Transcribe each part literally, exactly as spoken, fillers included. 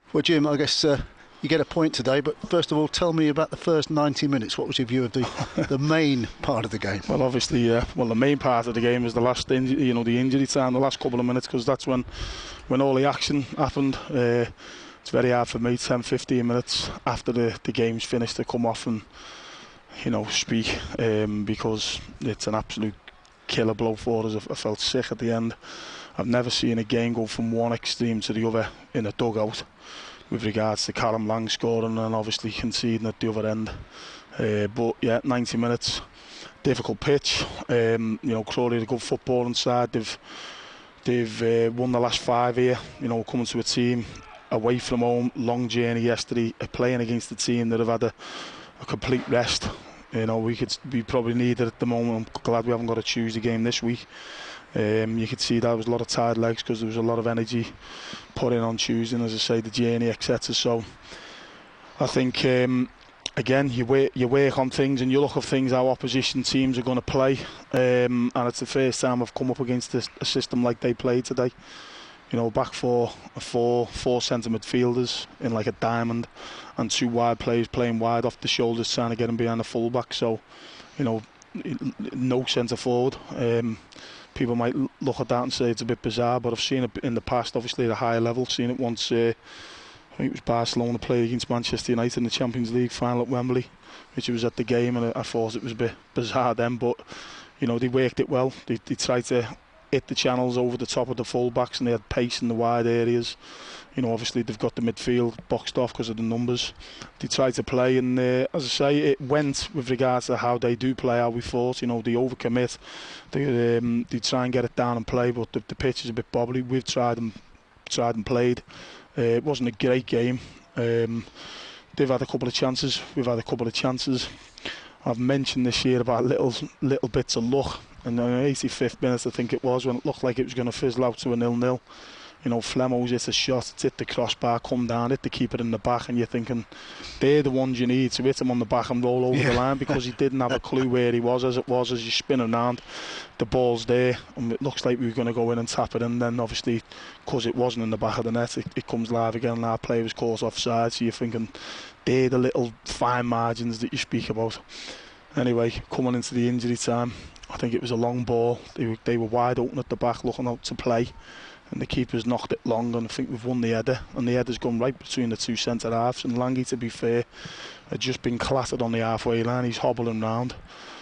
Well, Jim, I guess uh, you get a point today, but first of all, tell me about the first ninety minutes. What was your view of the the main part of the game? Well, obviously, uh, well, the main part of the game was the last, inju- you know, the injury time, the last couple of minutes, because that's when, when all the action happened. Uh, it's very hard for me, ten, fifteen minutes after the the game's finished, to come off and, you know, speak, um, because it's an absolute killer blow for us. I, I felt sick at the end. I've never seen a game go from one extreme to the other in a dugout, with regards to Callum Lang scoring and obviously conceding at the other end. Uh, but yeah, ninety minutes, difficult pitch. Um, you know, Crawley had a good footballing side. They've they've uh, won the last five here. You know, coming to a team away from home, long journey yesterday, uh, playing against a team that have had a, a complete rest. You know, we could we probably need it at the moment. I'm glad we haven't got to choose the game this week. Um, you could see there was a lot of tired legs because there was a lot of energy put in on Tuesday, and as I say, the journey, et cetera. So I think um, again, you work, you work on things and you look at things how opposition teams are going to play, um, and it's the first time I've come up against a, a system like they played today. You know, back four, four, four centre midfielders in like a diamond, and two wide players playing wide off the shoulders, trying to get them behind the fullback. So, you know, no centre forward. Um, People might look at that and say it's a bit bizarre, but I've seen it in the past, obviously at a higher level. Seen it once, uh, I think it was Barcelona played against Manchester United in the Champions League final at Wembley, which was at the game, and I thought it was a bit bizarre then, but you know, they worked it well. They, they tried to hit the channels over the top of the full-backs, and they had pace in the wide areas. You know, obviously they've got the midfield boxed off because of the numbers. They tried to play, and uh, as I say, it went with regards to how they do play, how we fought. You know, they overcommit, they um, they try and get it down and play, but the, the pitch is a bit bobbly. We've tried and tried and played. Uh, it wasn't a great game. Um, they've had a couple of chances. We've had a couple of chances. I've mentioned this year about little little bits of luck. And in the eighty-fifth minute, I think it was, when it looked like it was going to fizzle out to a nil-nil. You know, Flemo's hit a shot, it's hit the crossbar, come down, hit the keeper in the back, and you're thinking, they're the ones you need to hit him on the back and roll over yeah. the line, because he didn't have a clue where he was. As it was, as you spin around, the ball's there, and it looks like we were going to go in and tap it in. Then obviously, because it wasn't in the back of the net, it, it comes live again, and our player was caught offside. So you're thinking, they're the little fine margins that you speak about. Anyway, coming into the injury time, I think it was a long ball. They were, they were wide open at the back, looking out to play, and the keeper's knocked it long, and I think we've won the header, and the header's gone right between the two centre halves, and Langy, to be fair, had just been clattered on the halfway line. He's hobbling round.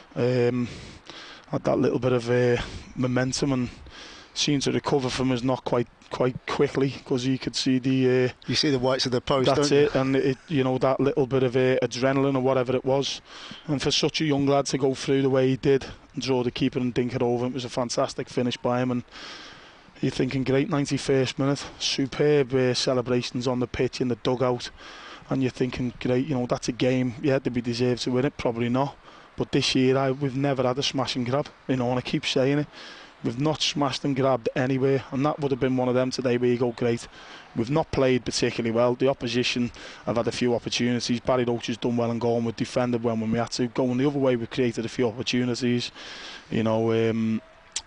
Um, had that little bit of uh, momentum, and seemed to recover from his knock quite quite quickly, because you could see the uh, you see the whites of the post. That's don't it, you? and it, you know, that little bit of uh, adrenaline or whatever it was, and for such a young lad to go through the way he did and draw the keeper and dink it over, it was a fantastic finish by him. And you're thinking, great ninety-first minute, superb uh, celebrations on the pitch, in the dugout, and you're thinking, great, you know, that's a game. Yeah, did we deserve to win it? Probably not. But this year, I, we've never had a smash and grab, you know, and I keep saying it. We've not smashed and grabbed anywhere, and that would have been one of them today where you go, great. We've not played particularly well. The opposition have had a few opportunities. Barry Roach has done well and gone. We've defended well when we had to. Going the other way, we've created a few opportunities. You know, um,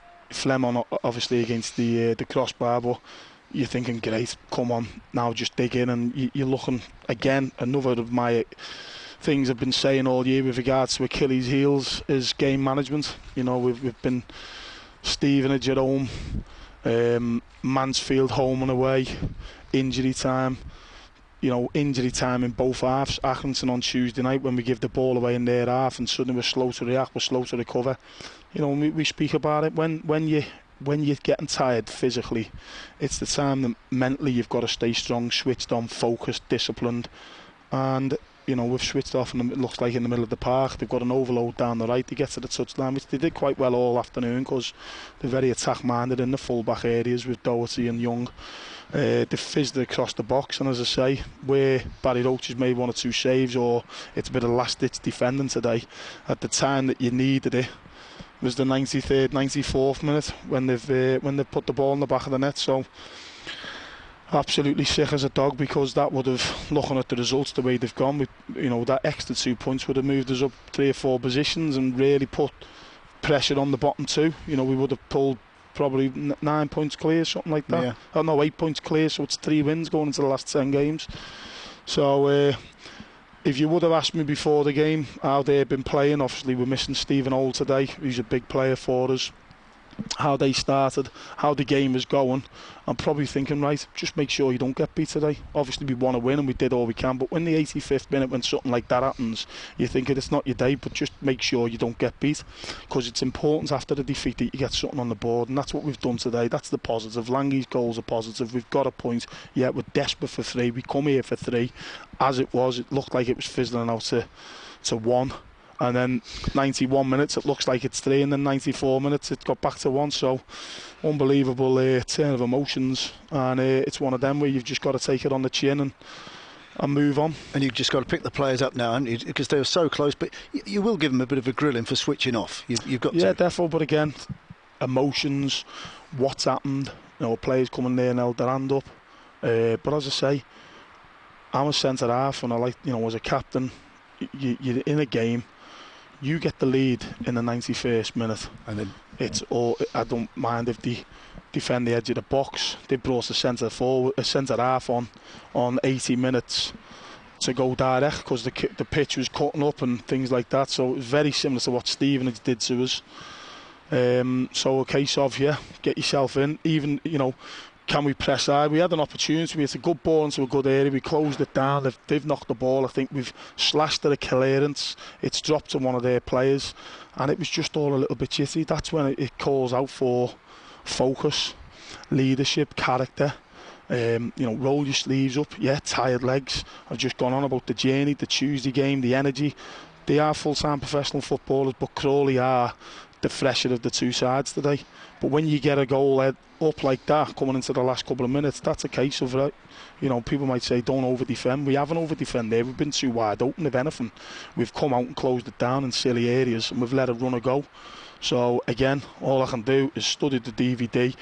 Flemon obviously against the uh, the crossbar, but you're thinking, great, come on, now just dig in. And you, you're looking, again, another of my things I've been saying all year with regards to Achilles' heels is game management. You know, we've, we've been Stevenage at home, um, Mansfield home and away, injury time. You know, injury time in both halves. Accrington on Tuesday night, when we give the ball away in their half, and suddenly we're slow to react, we're slow to recover. You know, we, we speak about it, when when you when you're getting tired physically, it's the time that mentally you've got to stay strong, switched on, focused, disciplined. And you know, we've switched off, and it looks like in the middle of the park they've got an overload down the right. They get to the touchline, which they did quite well all afternoon, because they're very attack minded in the full back areas with Doherty and Young. Uh, they fizzed it across the box, and as I say, where Barry Roach has made one or two saves, or it's a bit of last ditch defending today, at the time that you needed it was the ninety-third, ninety-fourth minute, when they've uh, when they've put the ball in the back of the net. So absolutely sick as a dog, because that would have, looking at the results the way they've gone, with, you know, that extra two points would have moved us up three or four positions and really put pressure on the bottom two. You know, we would have pulled probably n nine points clear, something like that. Yeah. Oh no, eight points clear, so it's three wins going into the last ten games. So uh, if you would have asked me before the game how they've been playing, obviously we're missing Stephen Old today, who's a big player for us. How they started, how the game is going, I'm probably thinking, right, just make sure you don't get beat today. Obviously we want to win and we did all we can, but when the eighty-fifth minute, when something like that happens, you're thinking it's not your day, but just make sure you don't get beat, because it's important after the defeat that you get something on the board, and that's what we've done today. That's the positive. Lange's goals are positive. We've got a point. Yeah, we're desperate for three. We come here for three. As it was, it looked like it was fizzling out to, to one. And then ninety-one minutes, it looks like it's three, and then ninety-four minutes, it got back to one. So, unbelievable uh, turn of emotions, and uh, it's one of them where you've just got to take it on the chin and and move on. And you've just got to pick the players up now, because they were so close. But you, you will give them a bit of a grilling for switching off. You, you've got yeah, to. therefore. But again, emotions, what's happened. You know, players coming there and held their hand up. Uh, but as I say, I'm a centre half, and I like, you know, as a captain, you, you're in a game. You get the lead in the ninety-first minute, and then it's all. I don't mind if they defend the edge of the box. They brought a centre forward, a centre half on, on eighty minutes to go direct, because the the pitch was cutting up and things like that. So it was very similar to what Stevenage did to us. Um, so a case of yeah, get yourself in. Even, you know, can we press hard? We had an opportunity. We had a good ball into a good area. We closed it down. They've, they've knocked the ball. I think we've slashed at a clearance. It's dropped to one of their players, and it was just all a little bit shitty. That's when it, it calls out for focus, leadership, character. Um, you know, roll your sleeves up. Yeah, tired legs. I've just gone on about the journey, the Tuesday game, the energy. They are full-time professional footballers, but Crawley are the fresher of the two sides today. But when you get a goal head up like that coming into the last couple of minutes, that's a case of, right, you know, people might say don't over defend. We haven't over defended there. We've been too wide open. If anything, we've come out and closed it down in silly areas, and we've let a runner go. So again, all I can do is study the D V D,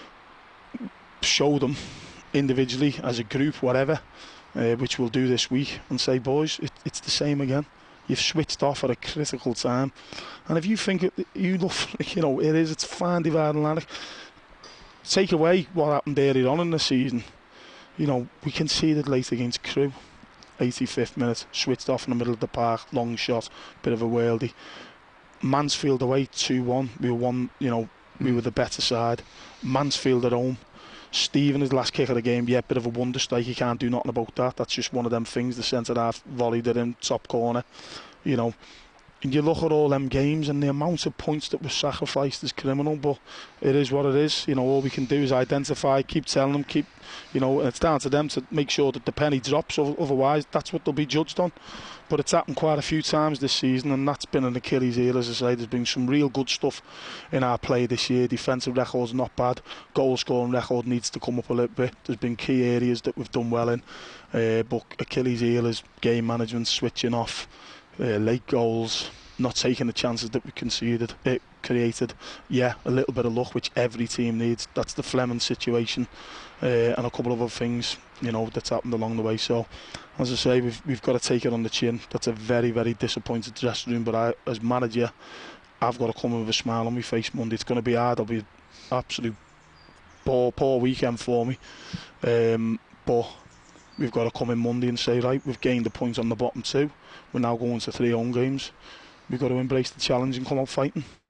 show them individually, as a group, whatever, uh, which we'll do this week, and say, boys, it, it's the same again. You've switched off at a critical time, and if you think it, you love, you know, it is, it's fine dividing line. Take away what happened earlier on in the season. You know, we conceded late against Crewe, eighty-fifth minute, switched off in the middle of the park, long shot, bit of a worldie. Mansfield away, two one. We were one, you know, we were the better side. Mansfield at home. Stephen, his last kick of the game, yeah, bit of a wonder strike. You can't do nothing about that. That's just one of them things. The centre half volleyed it in, top corner. You know, and you look at all them games, and the amount of points that were sacrificed is criminal, but it is what it is. You know, all we can do is identify, keep telling them, keep, you know, and it's down to them to make sure that the penny drops. Otherwise, that's what they'll be judged on. But it's happened quite a few times this season, and that's been an Achilles heel. As I say, there's been some real good stuff in our play this year. Defensive record's not bad. Goal scoring record needs to come up a little bit. There's been key areas that we've done well in, uh, but Achilles heel is game management, switching off, uh, late goals, not taking the chances that we conceded, it created. Yeah, a little bit of luck, which every team needs. That's the Fleming situation, uh, and a couple of other things, you know, that's happened along the way. So, as I say, we've we've got to take it on the chin. That's a very, very disappointed dressing room. But I, as manager, I've got to come with a smile on my face Monday. It's going to be hard. It'll be an absolute poor, poor weekend for me. Um, but we've got to come in Monday and say, right, we've gained a point on the bottom two. We're now going to three home games. We've got to embrace the challenge and come out fighting.